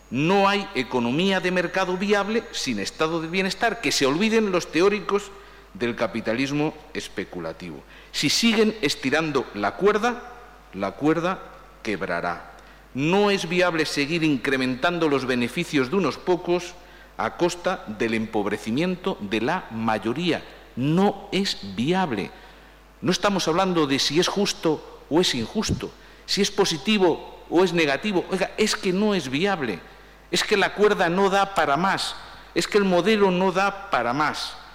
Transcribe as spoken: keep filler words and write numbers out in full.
No hay economía de mercado viable sin estado de bienestar. Que se olviden los teóricos del capitalismo especulativo. Si siguen estirando la cuerda, la cuerda quebrará. No es viable seguir incrementando los beneficios de unos pocos a costa del empobrecimiento de la mayoría. No es viable. No estamos hablando de si es justo o es injusto, si es positivo o es negativo. Oiga, es que no es viable. Es que la cuerda no da para más. Es que el modelo no da para más.